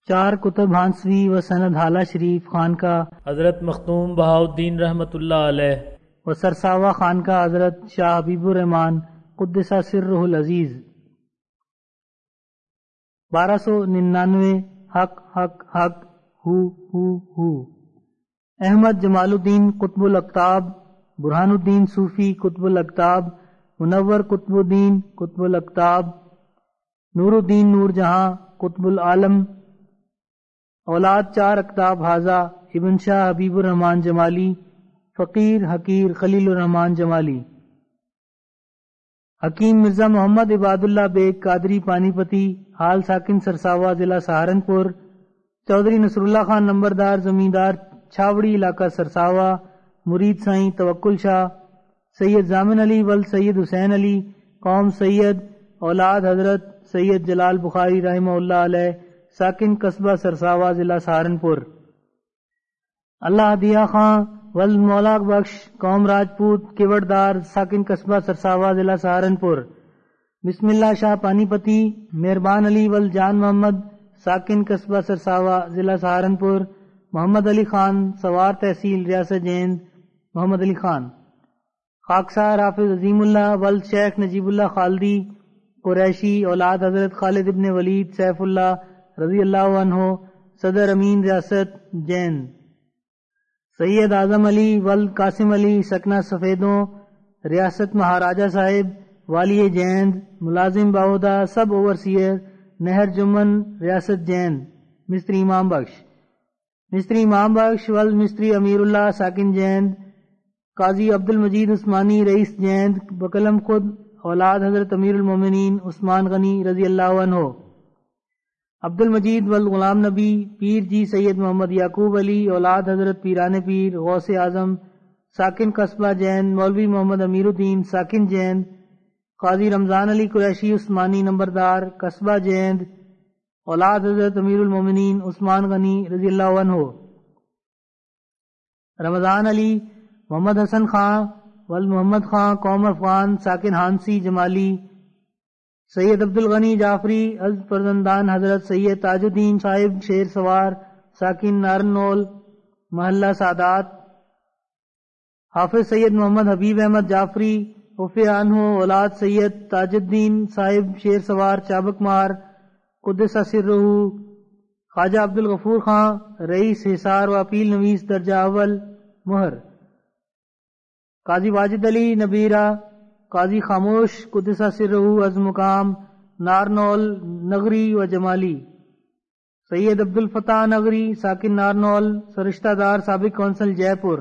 4 کتب ہانسوی و سند حالہ شریف خانقاہ حضرت مختوم بہاؤالدین رحمۃ اللہ علیہ و سرساوا خانقاہ حضرت شاہ حبیب الرحمان قدس سرہ العزیز 1299 حق حق حق ہو احمد جمال الدین قطب الاقطاب برہان الدین صوفی قطب الاقطاب منور قطب الدین قطب الاقطاب نور الدین نور جہاں قطب العالم اولاد 4 اقطاب حاضہ ابن شاہ حبیب الرحمان جمالی فقیر حقیر خلیل الرحمان جمالی حکیم مرزا محمد عباد اللہ بیگ قادری پانی پتی حال ساکن سرساوا ضلع سہارنپور چودھری نصر اللہ خان نمبردار زمیندار چھاوڑی علاقہ سرساوا مرید سائیں توکل شاہ سید زامن علی ول سید حسین علی قوم سید اولاد حضرت سید جلال بخاری رحمہ اللہ علیہ ساکن قصبہ سرساوا ضلع سہارنپور اللہ دیا خان ول مولا بخش قوم راجپوت کیوڑدار ساکن قصبہ سرساوا ضلع سہارنپور بسم اللہ شاہ پانی پتی مہربان علی ول جان محمد ساکن قصبہ سرساوا ضلع سہارنپور محمد علی خان سوار تحصیل ریاست جیند محمد علی خان خاکسار حافظ عظیم اللہ ول شیخ نجیب اللہ خالدی قریشی اولاد حضرت خالد ابن ولید سیف اللہ رضی اللہ عنہ صدر امین ریاست جیند سید اعظم علی ول قاسم علی سکنہ سفیدوں ریاست مہاراجہ صاحب والی جیند ملازم باہودہ سب اوورسیئر نہر جمن ریاست جیند مستری امام بخش ول مستری امیر اللہ ساکن جیند قاضی عبد المجید عثمانی رئیس جیند بقلم خود اولاد حضرت امیر المومنین عثمان غنی رضی اللہ عنہ عبد المجید والغلام نبی پیر جی سید محمد یعقوب علی اولاد حضرت پیران پیر غوث اعظم ساکن قصبہ جیند مولوی محمد امیر الدین ساکن جیند قاضی رمضان علی قریشی عثمانی نمبردار قصبہ جیند اولاد حضرت امیر المومنین عثمان غنی رضی اللہ عنہ رمضان علی محمد حسن خان ول محمد خان قوم افغان ساکن ہانسی جمالی سید عبد الغنی جعفری از فرزندان حضرت سید تاج الدین صاحب شیر سوار ساکن نارنول محلہ سادات حافظ سید محمد حبیب احمد جعفری عفو عنہ اولاد سید تاج الدین صاحب شیر سوار چابک مار قدس سرہ خواجہ عبد الغفور خان رئیس حصار و اپیل نویس درجہ اول مہر قاضی واجد علی نبیرہ قاضی خاموش قدس سرہ از مقام نارنول نغری و جمالی سید عبد الفتاح نغری ساکن نارنول سرشتہ دار سابق کونسل جے پور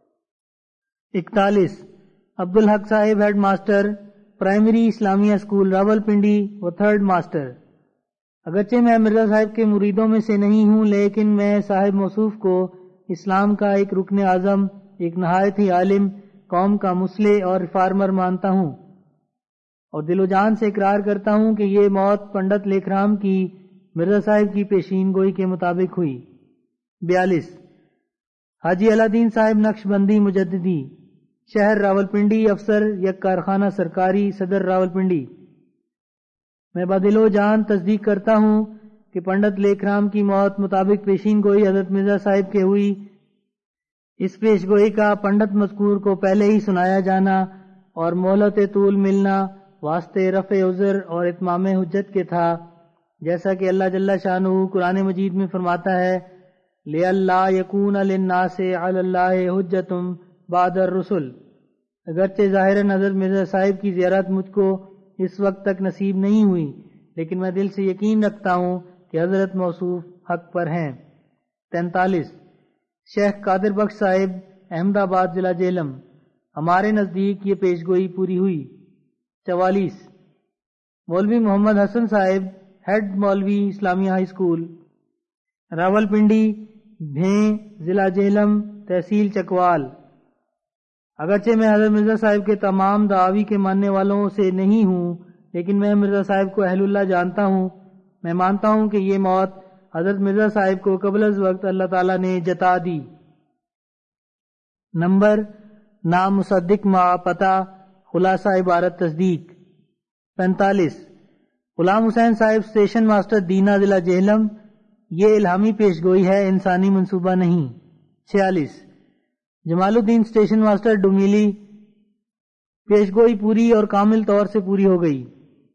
41 Abdul Haq Sahib head master primary Islamia school Rawalpindi و 3rd ماسٹر اگرچہ میں مرزا صاحب کے مریدوں میں سے نہیں ہوں لیکن میں صاحب موصوف کو اسلام کا ایک رکن اعظم ایک نہایت ہی عالم قوم کا مصلح اور ریفارمر مانتا ہوں اور دل و جان سے اقرار کرتا ہوں کہ یہ موت پنڈت لیکھرام کی مرزا صاحب کی پیشین گوئی کے مطابق ہوئی 42 حاجی الدین صاحب نقش بندی مجددی شہر راولپنڈی افسر یک کارخانہ سرکاری صدر راولپنڈی میں بدل و جان تصدیق کرتا ہوں کہ پنڈت لیکھرام کی موت مطابق پیشین گوئی حضرت مرزا صاحب کے ہوئی اس پیش گوئی کا پنڈت مذکور کو پہلے ہی سنایا جانا اور مہلت طول ملنا واسطے رفع عذر اور اتمام حجت کے تھا جیسا کہ اللہ جل شانہ قرآن مجید میں فرماتا ہے لِأَلَّا يَكُونَ لِلنَّاسِ عَلَى اللَّهِ حُجَّةٌ بَعْدَ الرُّسُلِ اگرچہ ظاہراً حضرت مرزا صاحب کی زیارت مجھ کو اس وقت تک نصیب نہیں ہوئی لیکن میں دل سے یقین رکھتا ہوں کہ حضرت موصوف حق پر ہیں 43 شیخ قادر بخش صاحب احمد آباد ضلع جہلم ہمارے نزدیک یہ پیشگوئی پوری ہوئی 44 مولوی محمد حسن صاحب ہیڈ مولوی Islamia high school Rawalpindi بھیں ضلع جہلم تحصیل چکوال اگرچہ میں حضرت مرزا صاحب کے تمام دعاوی کے ماننے والوں سے نہیں ہوں لیکن میں مرزا صاحب کو اہل اللہ جانتا ہوں میں مانتا ہوں کہ یہ موت حضرت مرزا صاحب کو قبل از وقت اللہ تعالیٰ نے جتا دی نمبر نام مصدق ما پتہ خلاصہ عبارت تصدیق 45 غلام حسین صاحب اسٹیشن ماسٹر دینا ضلع جہلم یہ الہامی پیش گوئی ہے، انسانی منصوبہ نہیں۔ 46 جمال الدین اسٹیشن ماسٹر ڈومیلی، پیش گوئی پوری اور کامل طور سے پوری ہو گئی۔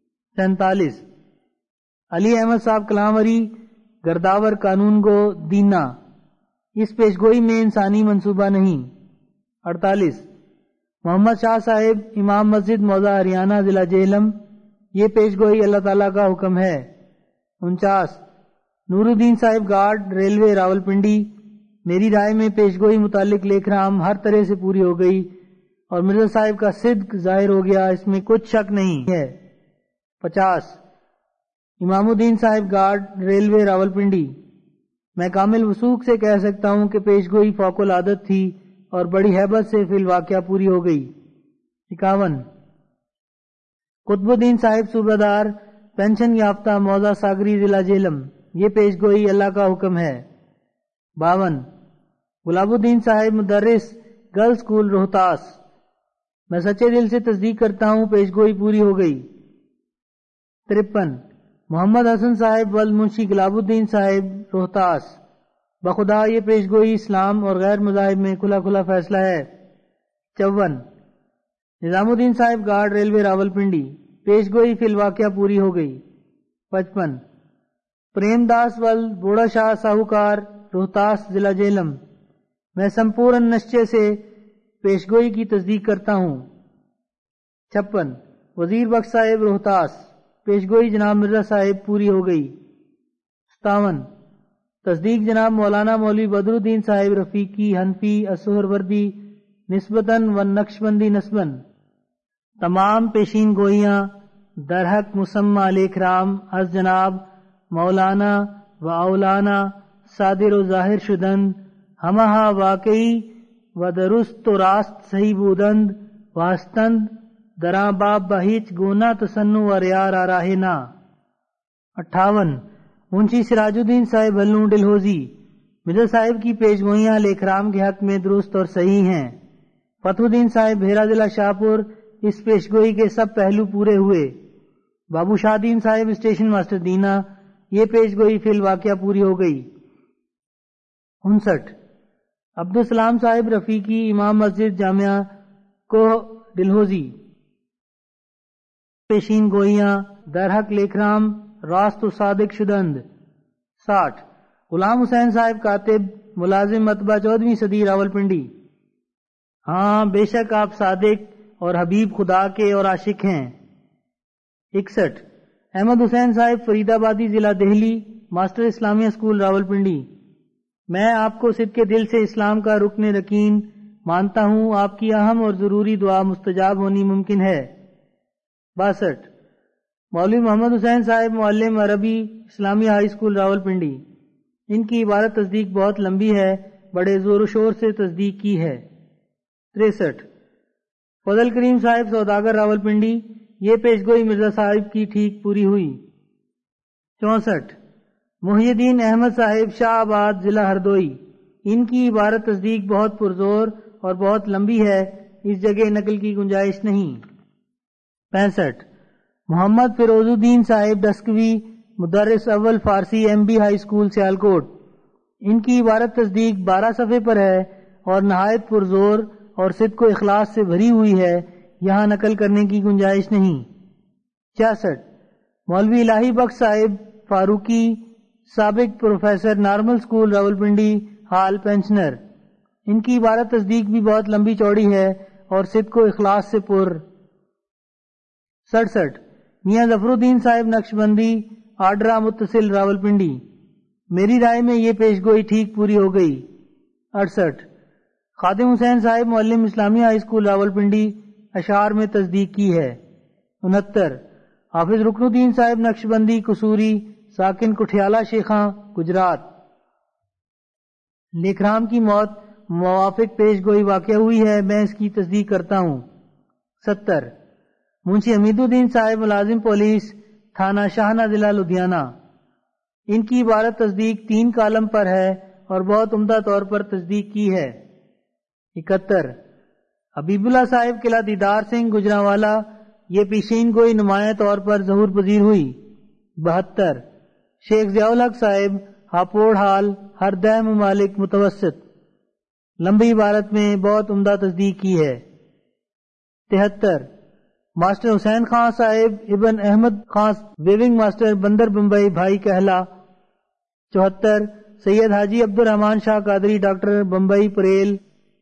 47 علی احمد صاحب کلاموری، گرداور قانون گو دینا، اس پیش گوئی میں انسانی منصوبہ نہیں۔ 48 محمد شاہ صاحب، امام مسجد موضع ہریانہ، ضلع جہلم، یہ پیش گوئی اللہ تعالیٰ کا حکم ہے۔ 49 نور الدین صاحب گارڈ، ریلوے راولپنڈی، میری رائے میں پیش گوئی متعلق لیکھ رام ہر طرح سے پوری ہو گئی اور مرزا صاحب کا صدق ظاہر ہو گیا، اس میں کچھ شک نہیں ہے۔ 50 امام الدین صاحب گارڈ، ریلوے راولپنڈی، میں کامل وثوق سے کہہ سکتا ہوں کہ پیش گوئی فوق العادت تھی اور بڑی ہیبت سے فی الواقعہ پوری ہو گئی۔ 51 قطب الدین صاحب صوبہ دار، پینشن یافتہ، موضع ساگری، ضلع جہلم، یہ پیش گوئی اللہ کا حکم ہے۔ 52 گلاب الدین صاحب مدرس، گرل اسکول، روہتاس، میں سچے دل سے تصدیق کرتا ہوں پیش گوئی پوری ہو گئی۔ 53 محمد حسن صاحب ولد منشی گلاب الدین صاحب، روہتاس، بخدا یہ پیش گوئی اسلام اور غیر مذاہب میں کھلا کھلا فیصلہ ہے۔ 54 نظام الدین صاحب گارڈ، ریلوے راولپنڈی، پیش گوئی فی الواقعہ پوری ہو گئی۔ 55 پریم داس ولد بوڑا شاہ ساہوکار، روہتاس، ضلع جہلم، میں سمپورن نشچے سے پیش گوئی کی تصدیق کرتا ہوں۔ 56 وزیر بخش صاحب، روہتاس، پیش گوئی جناب مرزا صاحب پوری ہو گئی۔ 57 تصدیق جناب مولانا مولوی بدر الدین صاحب رفیقی، حنفی، السہر وردی، نسبتاً و نقشبندی نسباً، تمام پیشین گوئیاں درحق مسمى لیکھ رام از جناب مولانا و اولانا صادر و ظاہر شدند، ہمہا واقعی و درست و راست صحیح بودند و ہستند دراں باب بہیچ گونا تسنو و ریار آراہنا۔ 58 منشی سراج الدین صاحب ہلوں، ڈلہوزی، مرزا صاحب کی پیش گوئیاں لیکھ رام کے حق میں درست اور صحیح ہیں۔ فتح الدین صاحب بھیرا، ضلع شاہپور، اس پیش گوئی کے سب پہلو پورے ہوئے۔ بابو شاہ دین صاحب اسٹیشن ماسٹر دینا، یہ پیش گوئی فی الواقعہ پوری ہو گئی۔ 59 عبدالسلام صاحب رفیقی، امام مسجد جامعہ کو ڈلہوزی، پیشین گوئیاں درحق لیکھ رام راست و صادق شدند۔ 60 غلام حسین صاحب کاتب، ملازم مطبع 14ویں صدی، راولپنڈی، ہاں بے شک آپ صادق اور حبیب خدا کے اور عاشق ہیں۔ 61 احمد حسین صاحب فرید آبادی، ضلع دہلی، ماسٹر اسلامیہ اسکول، راولپنڈی، میں آپ کو صدقے دل سے اسلام کا رکن رکین مانتا ہوں، آپ کی اہم اور ضروری دعا مستجاب ہونی ممکن ہے۔ 62 مولوی محمد حسین صاحب معلم عربی، اسلامیہ ہائی اسکول، راولپنڈی، ان کی عبارت تصدیق بہت لمبی ہے، بڑے زور و شور سے تصدیق کی ہے۔ 63 فضل کریم صاحب سوداگر، راولپنڈی، یہ پیش گوئی مرزا صاحب کی ٹھیک پوری ہوئی۔ 64 محی الدین احمد صاحب شاہ آباد، ضلع ہردوئی، ان کی عبارت تصدیق بہت پرزور اور بہت لمبی ہے، اس جگہ نقل کی گنجائش نہیں۔ 65 محمد فیروز الدین صاحب دسکوی، مدرس اول Farsi, M B high school, Sialkot, ان کی عبارت تصدیق 12 صفحے پر ہے اور نہایت پرزور اور صدق و اخلاص سے بھری ہوئی ہے، یہاں نقل کرنے کی گنجائش نہیں۔ 66 مولوی الہی بخش صاحب فاروقی، سابق پروفیسر، نارمل اسکول، راولپنڈی، حال پینشنر، ان کی عبارت تصدیق بھی بہت لمبی چوڑی ہے اور صدق و اخلاص سے پر۔ 67 میاں ظفر الدین صاحب نقشبندی، آڈرا متصل، راولپنڈی، میری رائے میں یہ پیش گوئی ٹھیک پوری ہو گئی۔ 68 خادم حسین صاحب معلم، اسلامیہ ہائی اسکول، راولپنڈی، اشعار میں تصدیق کی ہے۔ 69 حافظ رکن الدین صاحب نقشبندی، قصوری، ساکن کٹھیالہ شیخاں، گجرات، لیکھرام کی موت موافق پیش گوئی واقع ہوئی ہے، میں اس کی تصدیق کرتا ہوں۔ 70 منشی حمید الدین صاحب ملازم پولیس، تھانہ شاہنہ، ضلع لدھیانہ، ان کی عبارت تصدیق 3 کالم پر ہے اور بہت عمدہ طور پر تصدیق کی ہے۔ 71 حبیب اللہ صاحب قلعہ دیدار سنگھ، گجرانوالہ، یہ پیشین گوئی نمایاں طور پر ظہور پذیر ہوئی۔ 72 شیخ ضیاء الحق صاحب ہاپوڑ حال ہر 10 ممالک متوسط. لمبی عبارت میں بہت عمدہ تصدیق کی ہے. 73 ماسٹر حسین خان صاحب ابن احمد خان ویونگ ماسٹر بندر بمبئی بھائی کہلا. 74 سید حاجی عبد الرحمان شاہ قادری ڈاکٹر بمبئی پریل.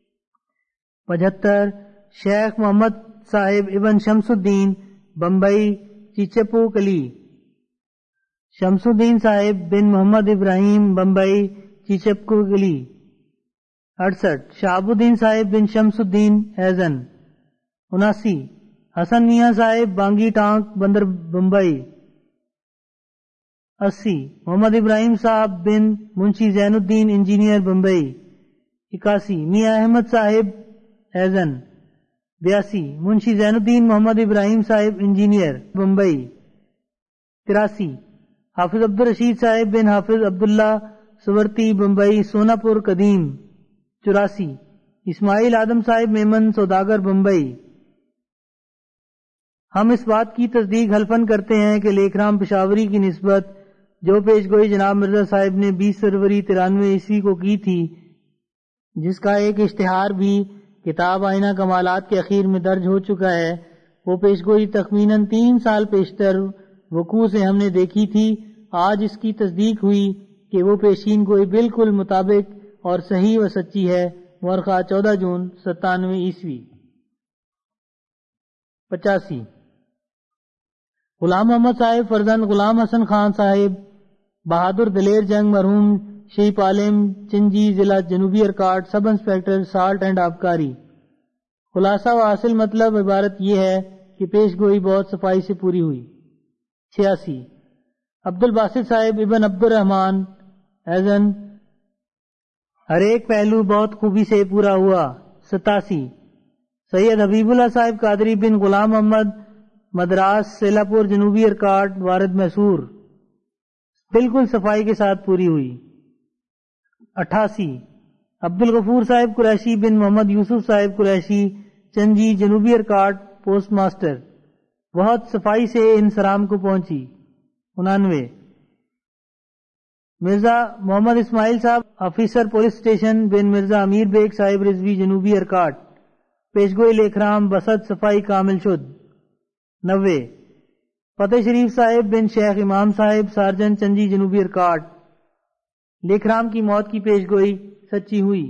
75 شیخ محمد صاحب ابن شمس الدین بمبئی چیچپو کلی. شمس الدین صاحب بن محمد ابراہیم بمبئی چیچپو کلی. 68 شہاب الدین صاحب بن شمس الدین ایزن. 79 حسن میاں صاحب بانگی ٹانک بندر بمبئی. 80 محمد ابراہیم صاحب بن منشی زین الدین انجینئر بمبئی. 81 میاں احمد صاحب ایزن. 82 منشی زین الدین محمد ابراہیم صاحب انجینئر بمبئی. 83 حافظ عبد الرشید صاحب بن حافظ عبداللہ سورتی بمبئی سونا پور قدیم. 84 اسماعیل آدم صاحب میمن سوداگر بمبئی. ہم اس بات کی تصدیق حلفاً کرتے ہیں کہ لیکھ رام پشاوری کی نسبت جو پیش گوئی جناب مرزا صاحب نے 20 فروری 93 عیسوی کو کی تھی، جس کا ایک اشتہار بھی کتاب آئینہ کمالات کے اخیر میں درج ہو چکا ہے، وہ پیش گوئی تخمیناً 3 سال پیشتر وقوع سے ہم نے دیکھی تھی. آج اس کی تصدیق ہوئی کہ وہ پیشین گوئی بالکل مطابق اور صحیح و سچی ہے. مورخہ 14 جون 97 عیسوی. 85 غلام محمد صاحب فرزند غلام حسن خان صاحب بہادر دلیر جنگ مرحوم شیپ عالم چنجی ضلع جنوبی Arcot sub inspector salt and آبکاری. خلاصہ و حاصل مطلب عبارت یہ ہے کہ پیش گوئی بہت صفائی سے پوری ہوئی. 86 عبد الباسط صاحب ابن عبد الرحمان ایزن ہر ایک پہلو بہت خوبی سے پورا ہوا. 87 سید حبیب اللہ صاحب قادری بن غلام محمد مدراس سیلاپور جنوبی ارکاٹ وارد محسور بالکل صفائی کے ساتھ پوری ہوئی. 88 عبد الغفور صاحب قریشی بن محمد یوسف صاحب قریشی چنجی جنوبی ارکاٹ پوسٹ ماسٹر بہت صفائی سے ان سرام کو پہنچی. 89 Mirza Muhammad Ismail Sahib officer police station بن مرزا امیر بیگ صاحب رضوی جنوبی ارکاٹ پیشگوئی لیکھرام بسط صفائی کامل شد. 90 فتح شریف صاحب بن شیخ امام صاحب سارجن چنجی جنوبی ارکاٹ لیکھرام کی موت کی پیشگوئی سچی ہوئی.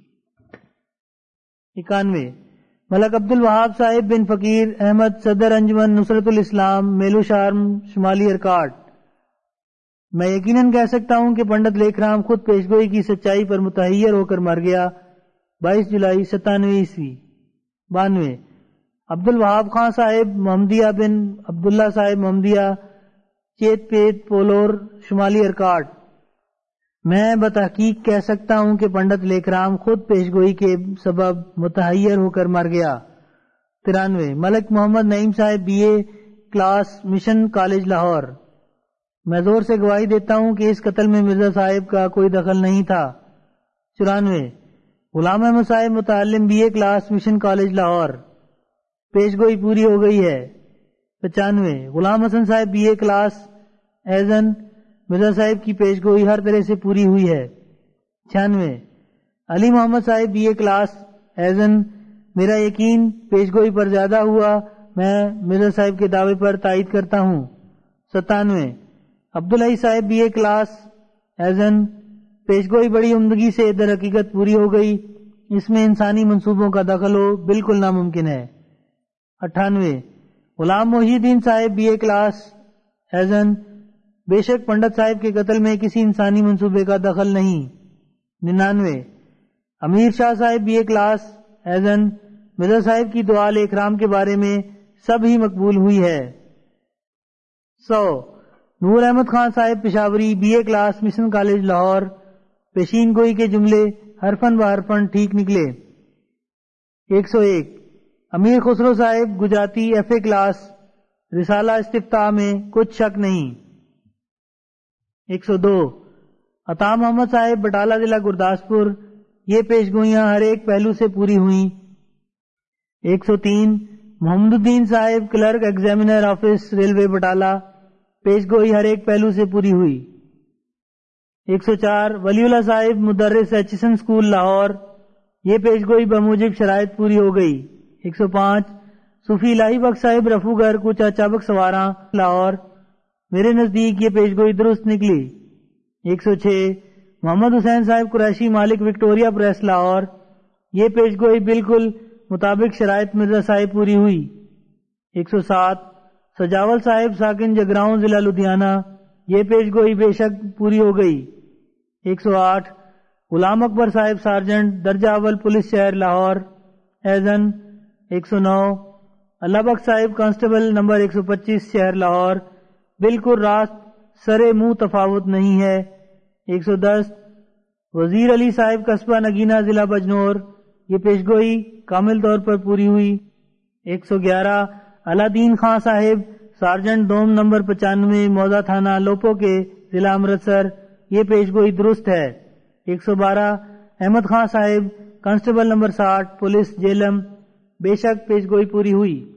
91 ملک عبد الوہاب صاحب بن فقیر احمد صدر انجمن نصرت الاسلام میلو شارم شمالی ارکاٹ. میں یقیناً کہہ سکتا ہوں کہ پنڈت لیکھرام خود پیشگوئی کی سچائی پر متحیر ہو کر مر گیا. 22 جولائی 97 عیسوی. 92 عبد الوہاب خان صاحب محمدیہ بن عبداللہ صاحب محمدیہ چیت پیت پولور شمالی ارکاٹ. میں بتحقیق کہہ سکتا ہوں کہ پنڈت لیکھرام خود پیشگوئی کے سبب متحیر ہو کر مر گیا. 93 ملک محمد Naeem Sahib BA class mission college Lahore. میں زور سے گواہی دیتا ہوں کہ اس قتل میں مرزا صاحب کا کوئی دخل نہیں تھا. 94 غلام احمد صاحب متعلم BA class mission college Lahore پیشگوئی پوری ہو گئی ہے. 95 غلام حسن صاحب BA کلاس ایزن مرزا صاحب کی پیشگوئی ہر طرح سے پوری ہوئی ہے. 96 علی محمد صاحب BA کلاس ایزن میرا یقین پیشگوئی پر زیادہ ہوا، میں مرزا صاحب کے دعوے پر تائید کرتا ہوں. 97 عبداللہ صاحب BA کلاس ایزن پیشگوئی بڑی عمدگی سے در حقیقت پوری ہو گئی، اس میں انسانی منصوبوں کا دخل ہو بالکل ناممکن ہے. 98 غلام محی الدین صاحب BA کلاس ایزن بے شک پنڈت صاحب کے قتل میں کسی انسانی منصوبے کا دخل نہیں. 99 امیر شاہ صاحب BA کلاس ایزن مرزا صاحب کی دعا لیکھرام کے بارے میں سب ہی مقبول ہوئی ہے. 100 نور Ahmad Khan Sahib Peshawari BA class mission college Lahore پیشین گوئی کے جملے حرفن و حرفن ٹھیک نکلے. 101 امیر خسرو صاحب گجراتی FA کلاس رسالہ استفتاء میں کچھ شک نہیں. 102 عطا محمد صاحب بٹالہ ضلع گرداسپور یہ پیشگوئیاں ہر ایک پہلو سے پوری ہوئیں. 103 Muhammad Din Sahib clerk examiner office railway Batala پیشگوئی ہر ایک پہلو سے پوری ہوئی. 104 ولی اللہ صاحب مدرس ایچسن اسکول لاہور، یہ پیش گوئی بموجب شرائط پوری ہو گئی۔ 105 صوفی الہی بخش صاحب رفو گر کوچہ چابک سواراں لاہور، میرے نزدیک یہ پیش گوئی درست نکلی۔ 106 محمد حسین صاحب قریشی مالک وکٹوریہ پریس لاہور، یہ پیش گوئی بالکل مطابق شرائط مرزا صاحب پوری ہوئی۔ 107 سجاول صاحب ساکن جگراؤں ضلع لدھیانہ، یہ پیش گوئی بے شک پوری ہو گئی۔ 108 غلام اکبر صاحب سارجنٹ درجہ اول پولیس شہر لاہور ایزن۔ 109 اللہ بخش صاحب کانسٹیبل نمبر 125 شہر لاہور، بالکل راست سرے منہ تفاوت نہیں ہے۔ 110 وزیر علی صاحب قصبہ نگینہ ضلع بجنور، یہ پیشگوئی کامل طور پر پوری ہوئی۔ 111 علا دین خان صاحب سارجنٹ دوم نمبر 95 موضع تھانہ لوپو کے ضلع امرتسر، یہ پیشگوئی درست ہے۔ 112 احمد خان صاحب کانسٹیبل نمبر 60 پولیس جیلم، بے شک پیشگوئی پوری ہوئی۔